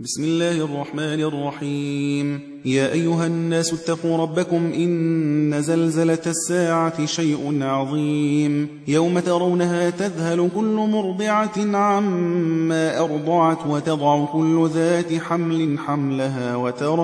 بسم الله الرحمن الرحيم. يا أيها الناس اتقوا ربكم إن زلزلة الساعة شيء عظيم يوم ترونها تذهل كل مرضعة عما أرضعت وتضع كل ذات حمل حملها وترى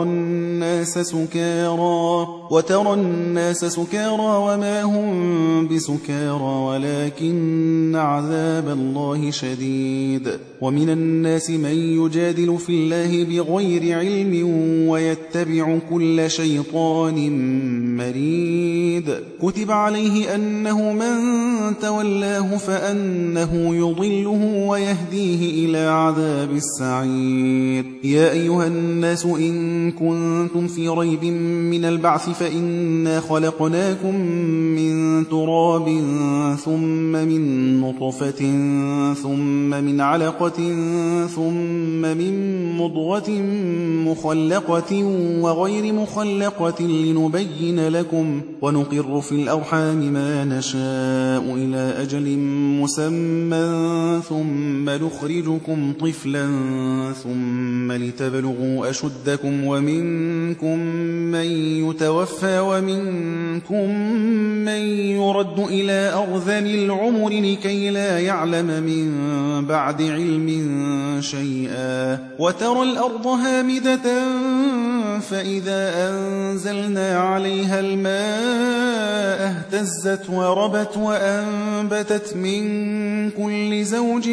الناس سكارى وما هم بسكارى ولكن عذاب الله شديد. ومن الناس من يجادل في الله بغير علم ويتبع كل شيطان مريد. كتب عليه أنه من تولاه فأنه يضله ويهديه إلى عذاب السعير. يا أيها الناس إن كنتم في ريب من البعث فإنا خلقناكم من تراب ثم من نطفة ثم من علقة ثم من مضغة مخلقة وغير مخلقة لنبين لكم ونقر في الأرحام ما نشاء إلى أجل مسمى ثم نخرجكم طفلا ثم لتبلغوا أشدكم ومنكم من يتوفى ومنكم من يرد إلى أرذل العمر لكي لا يعلم من بعد علم شيئا. وترى الأرض هامدة فإذا أنزلنا عليها الماء اهتزت وربت وأنبتت من كل زوج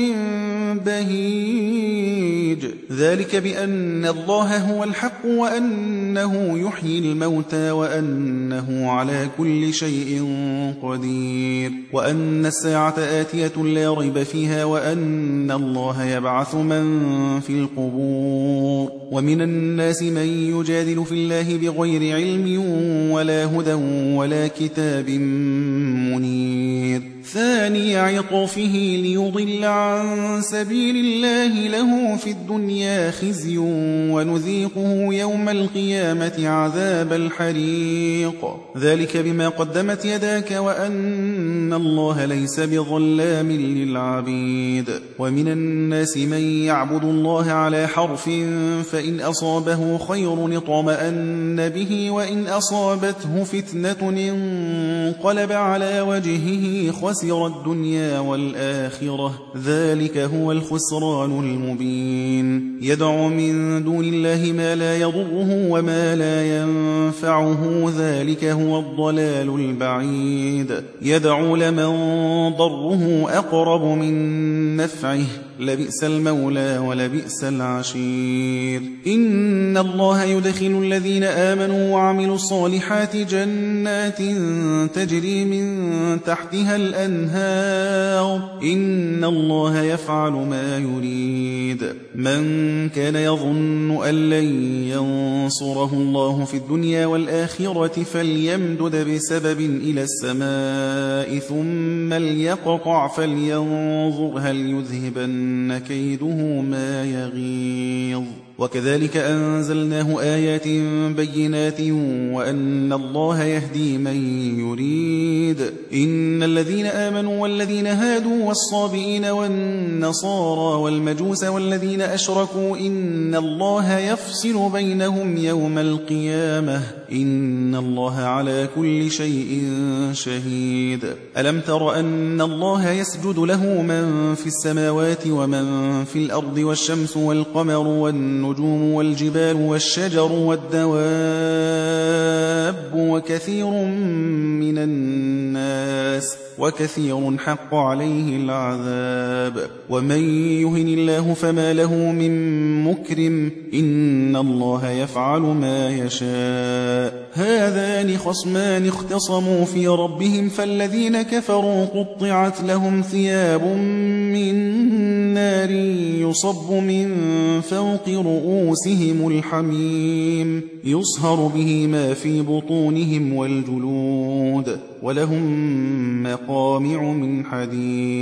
بهيج. ذلك بأن الله هو الحق وأنه يحيي الموتى وأنه على كل شيء قدير وأن الساعة آتية لا ريب فيها وأن الله يبعث من في القبور. ومن الناس من يجادل في الله بغير علم ولا هدى ولا كتاب منير. ثاني عطفه ليضل عن سبيل الله له في الدنيا خزي ونذيقه يوم القيامة عذاب الحريق. ذلك بما قدمت يداك وأن الله ليس بظلام للعبيد. ومن الناس من يعبد الله على حرف فإن أصابه خير اطمأن به وإن أصابته فتنة انقلب على وجهه خسر الدنيا والآخرة ذلك هو الخسران المبين. يدعو من دون الله ما لا يضره وما لا ينفعه ذلك هو الضلال البعيد. يدعو لمن ضره أقرب من نفعه لبئس المولى ولبئس العشير. إن الله يدخل الذين آمنوا وعملوا الصالحات جنات تجري من تحتها الأنهار إن الله يفعل ما يريد. من كان يظن أن لن ينصره الله في الدنيا والآخرة فليمدد بسبب إلى السماء ثم ليقطع فلينظر هل يذهبن كيده ما يغيظ. وكذلك أنزلناه آيات بينات وأن الله يهدي من يريد. إن الذين آمنوا والذين هادوا والصابئين والنصارى والمجوس والذين أشركوا إن الله يفصل بينهم يوم القيامة إن الله على كل شيء شهيد. ألم تر أن الله يسجد له من في السماوات ومن في الأرض والشمس والقمر والنجوم والجبال والشجر والدواب وكثير حق عليه العذاب. ومن يهن الله فما له من مكرم إن الله يفعل ما يشاء. هذان خصمان اختصموا في ربهم فالذين كفروا قطعت لهم ثياب من نار يصب من فوق رؤوسهم الحميم يصهر به ما في بطونهم والجلود ولهم مقامع من حديد.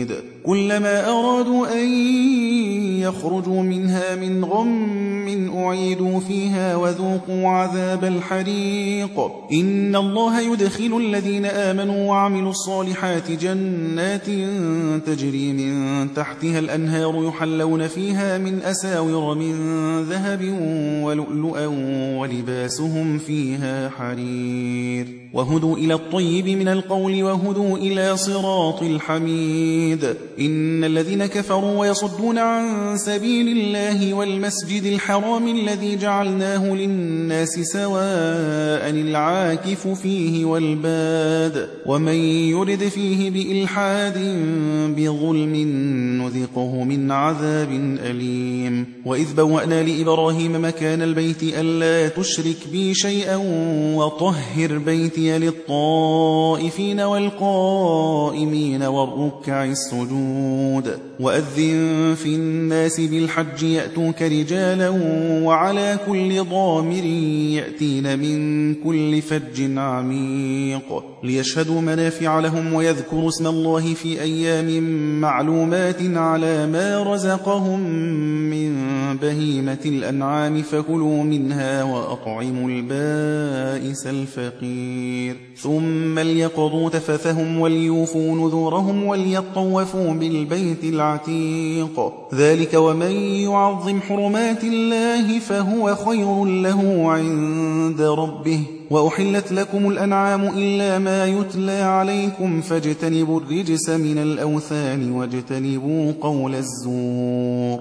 كلما أرادوا أن يخرجوا منها من غم أعيدوا فيها وذوقوا عذاب الحريق إن الله يدخل الذين آمنوا وعملوا الصالحات جنات تجري من تحتها الأنهار يحلون فيها من أساور من ذهب ولؤلؤا ولباسهم فيها حرير وهدوا إلى الطيب من القول وهدوا إلى صراط الحميد إن الذين كفروا ويصدون عن سبيل الله والمسجد الحرام الذي جعلناه للناس سواء العاكف فيه والباد ومن يرد فيه بإلحاد بظلم نذقه من عذاب أليم وإذ بوأنا لإبراهيم مكان البيت ألا تشرك بي شيئا وطهر بيتي للطائفين والقائمين والركع السجود وأذن في الناس بالحج يأتوك رجالا وعلى كل ضامر يأتين من كل فج عميق ليشهدوا منافع لهم ويذكروا اسم الله في أيام معلومات على ما رزقهم من بهيمة الأنعام فكلوا منها وأطعموا البائس الفقير ثم ليقضوا تفثهم وليوفوا نذورهم وليطوفوا بالبيت العتيق ذلك ومن يعظم حرمات الله فهو خير له عند ربه وأحلت لكم الأنعام إلا ما يتلى عليكم فاجتنبوا الرجس من الأوثان واجتنبوا قول الزور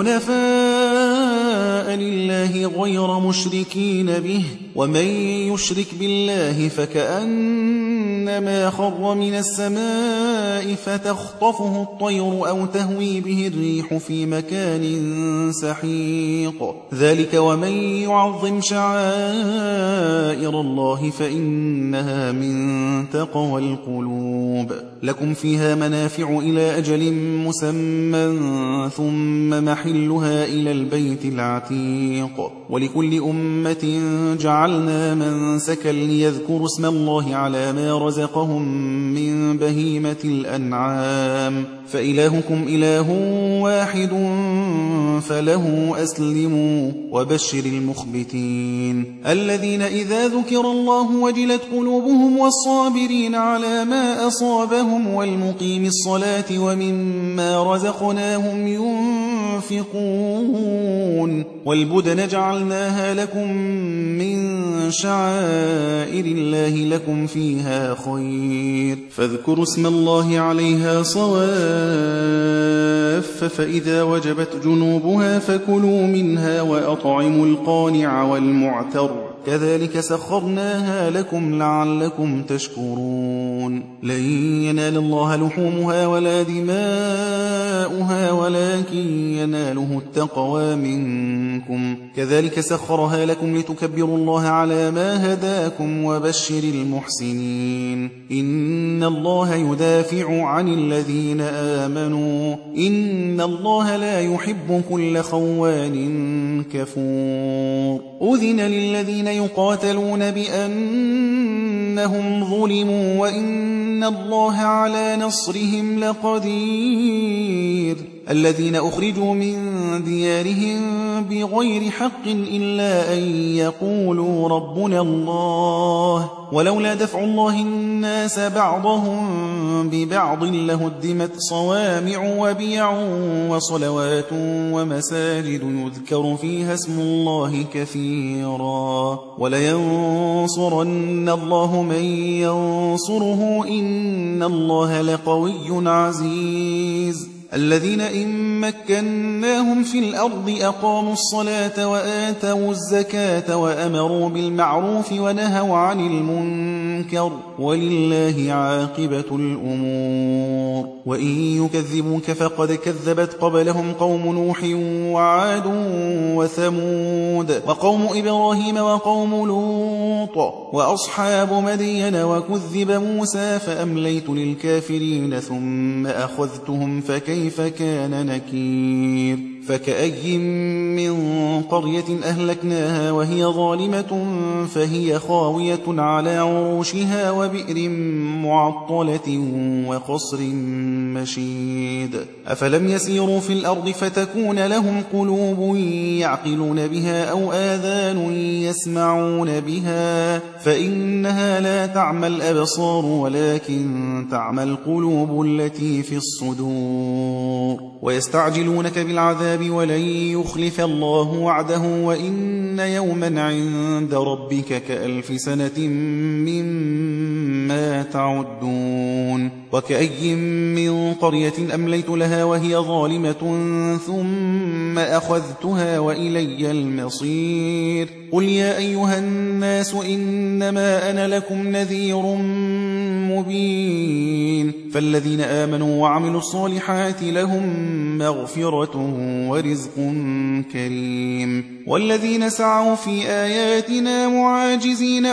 حنفاء لله غير مشركين به ومن يشرك بالله فكأنما خر من السماء فتخطفه الطير أو تهوي به الريح في مكان سحيق ذلك ومن يعظم شعائر الله فإنها من تقوى القلوب لكم فيها منافع إلى أجل مسمى ثم محلها إلى البيت العتيق ولكل أمة جعلنا منسكا ليذكروا اسم الله على ما رزقهم من بهيمة الأنعام فإلهكم إله واحد فله أسلموا وبشر المخبتين الذين إذا ذكر الله وجلت قلوبهم والصابرين على ما أصابهم والمقيم الصلاة ومما رزقناهم ينفقون والبدن جعلناها لكم من شعائر الله لكم فيها خير فاذكروا اسم الله عليها صواف فإذا وجبت جنوبها فكلوا منها وأطعموا القانع والمعتر كذلك سخرناها لكم لعلكم تشكرون لن ينال الله لحومها ولا دماؤها ولكن يناله التقوى منكم كذلك سخرها لكم لتكبروا الله على ما هداكم وبشر المحسنين إن الله يدافع عن الذين آمنوا إن الله لا يحب كل خوان كفور أذن للذين يقاتلون بأنهم ظلموا وإن الله على نصرهم لقدير الذين أخرجوا من ديارهم بغير حق إلا أن يقولوا ربنا الله ولولا دفع الله الناس بعضهم ببعض لهدمت صوامع وبيع وصلوات ومساجد يذكر فيها اسم الله كثيرا ولينصرن الله من ينصره إن الله لقوي عزيز الذين إن مكناهم في الأرض أقاموا الصلاة وآتوا الزكاة وأمروا بالمعروف ونهوا عن المنكر ولله عاقبة الأمور وإن يكذبوك فقد كذبت قبلهم قوم نوح وعاد وثمود وقوم إبراهيم وقوم لوط وأصحاب مدين وكذب موسى فأمليت للكافرين ثم أخذتهم فكيف كان نكير فكأي من قرية أهلكناها وهي ظالمة فهي خاوية على عروشها وبئر معطلة وقصر مشيد أفلم يسيروا في الأرض فتكون لهم قلوب يعقلون بها أو آذان يسمعون بها فإنها لا تعمى الأبصار ولكن تعمى القلوب التي في الصدور ويستعجلونك بالعذاب ولن يخلف الله وعده وإن يوما عند ربك كألف سنة مما تعدون وكأي من قرية أمليت لها وهي ظالمة ثم أخذتها وإلي المصير قل يا أيها الناس إنما أنا لكم نذير مبين فالذين آمنوا وعملوا الصالحات لهم مغفرة ورزق كريم والذين سعوا في آياتنا معاجزين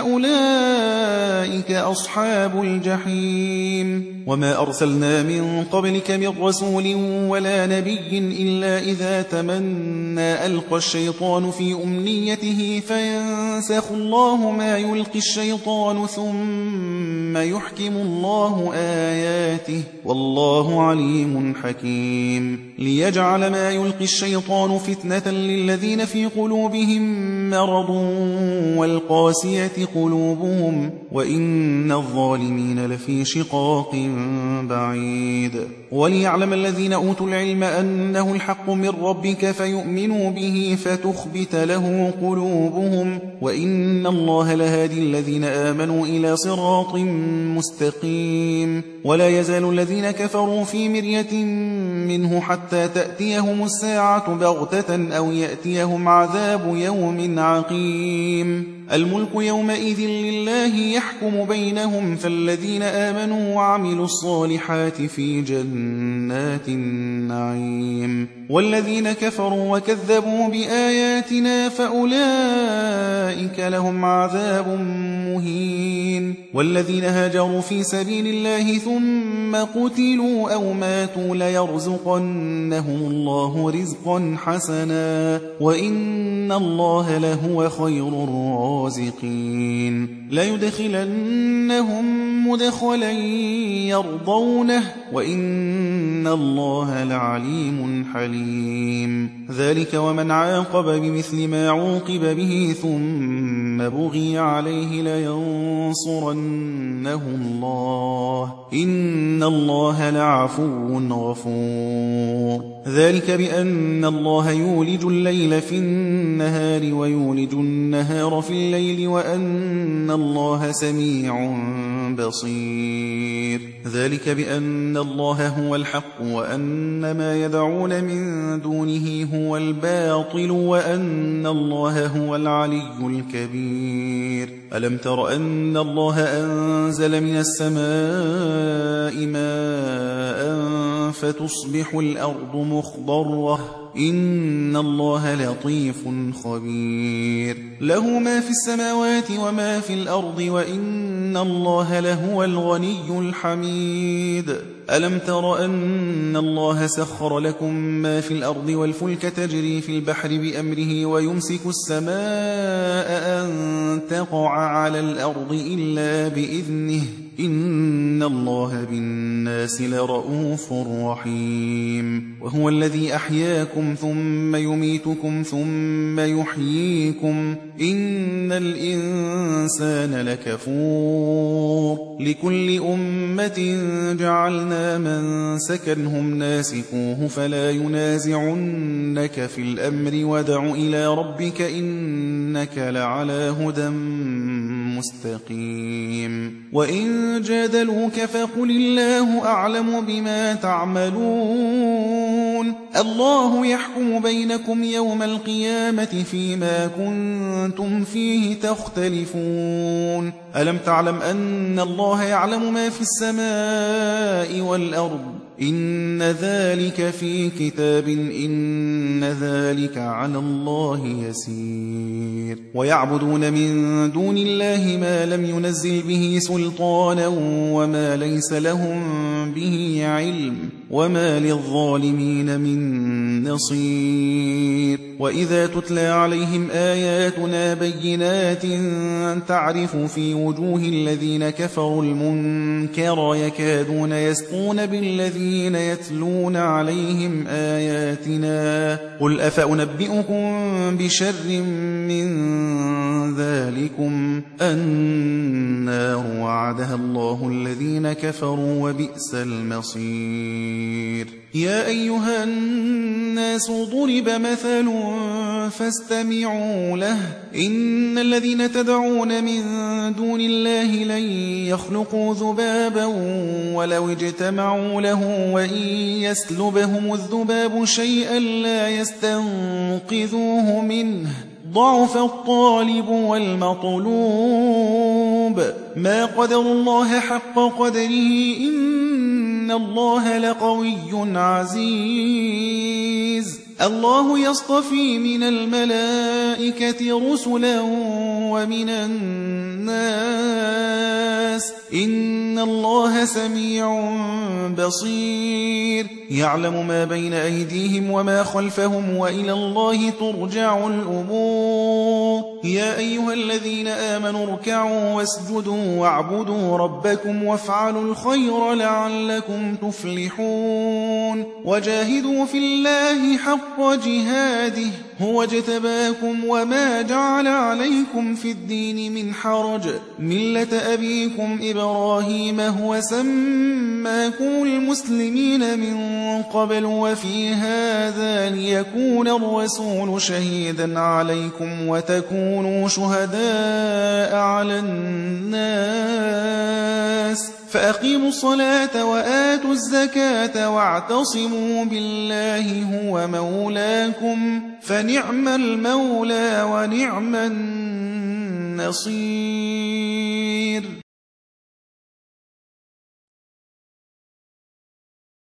أولئك أصحاب الجحيم وما أرسلنا من قبلك من رسول ولا نبي إلا إذا تمنى ألقى الشيطان في أمنيته فينسخ الله ما يلقي الشيطان ثم يحكم الله آياته والله عليم حكيم ليجعل ما يلقي الشيطان فتنة للذين في قلوبهم مرض والقاسية قلوبهم وإن الظالمين لفي شقاق بعيد وليعلم الذين أوتوا العلم أنه الحق من ربك فيؤمنوا به فتخبت له قلوبهم وإن الله لهادي الذين آمنوا إلى صراط مستقيم ولا يزال الذين كفروا في مرية منه حتى تأتيهم الساعة بغتة أو يأتيهم عذاب يوم عقيم الملك يومئذ لله يحكم بينهم فالذين آمنوا وعملوا الصالحات في جنات النعيم والذين كفروا وكذبوا بآياتنا فأولئك لهم عذاب مهين والذين هاجروا في سبيل الله ثم قتلوا أو ماتوا ليرزقنهم الله رزقا حسنا وإن الله لهو خير الرازقين ليدخلنهم مدخلا يرضونه وإن الله لعليم حليم ذلك ومن عاقب بمثل ما عوقب به ثم بغي عليه لينصرنه الله إن الله لعفو غفور ذلك بأن الله يولج الليل في النهار ويولج النهار في الليل وأن الله سميع بصير ذلك بأن الله هو الحق وأن ما يدعون من دونه هو الباطل وأن الله هو العلي الكبير ألم تر أن الله أنزل من السماء ماء فتصبح الأرض مخضرة إن الله لطيف خبير له ما في السماوات وما في الأرض وإن الله لهو الغني الحميد ألم تر أن الله سخر لكم ما في الأرض والفلك تجري في البحر بأمره ويمسك السماء أن تقع على الأرض إلا بإذنه إن الله بالناس لرؤوف رحيم وهو الذي أحياكم ثم يميتكم ثم يحييكم إن الإنسان لكفور لكل أمة جعلنا من سكنهم ناسكوه فلا ينازعنك في الأمر ودع إلى ربك إنك لعلى هدى مستقيم وإن جادلوك فقل الله أعلم بما تعملون الله يحكم بينكم يوم القيامة فيما كنتم فيه تختلفون ألم تعلم أن الله يعلم ما في السماء والأرض إن ذلك في كتاب إن ذلك على الله يسير ويعبدون من دون الله ما لم ينزل به سلطانا وما ليس لهم به علم وما للظالمين من نصير وإذا تتلى عليهم آياتنا بينات تعرف في وجوه الذين كفروا المنكر يكادون يسطون بالذين يتلون عليهم آياتنا قل أفأنبئكم بشر من ذلكم النار وعدها الله الذين كفروا وبئس المصير يا أيها الناس ضرب مثل فاستمعوا له إن الذين تدعون من دون الله لن يخلقوا ذبابا ولو اجتمعوا له وإن يسلبهم الذباب شيئا لا يستنقذوه منه ضعف الطالب والمطلوب ما قدر الله حق قدره إن الله لقوي عزيز الله يصطفي من الملائكة رسلا ومن الناس إن الله سميع بصير يعلم ما بين أيديهم وما خلفهم وإلى الله ترجع الأمور يا أيها الذين آمنوا اركعوا واسجدوا واعبدوا ربكم وافعلوا الخير لعلكم تفلحون وجاهدوا في الله حق جهاده هو اجتباكم وما جعل عليكم في الدين من حرج ملة أبيكم إبراهيم هو سماكم المسلمين من قبل وفي هذا ليكون الرسول شهيدا عليكم وتكونوا شهداء على الناس فأقيموا الصلاة وآتوا الزكاة واعتصموا بالله هو مولاكم فنعم المولى ونعم النصير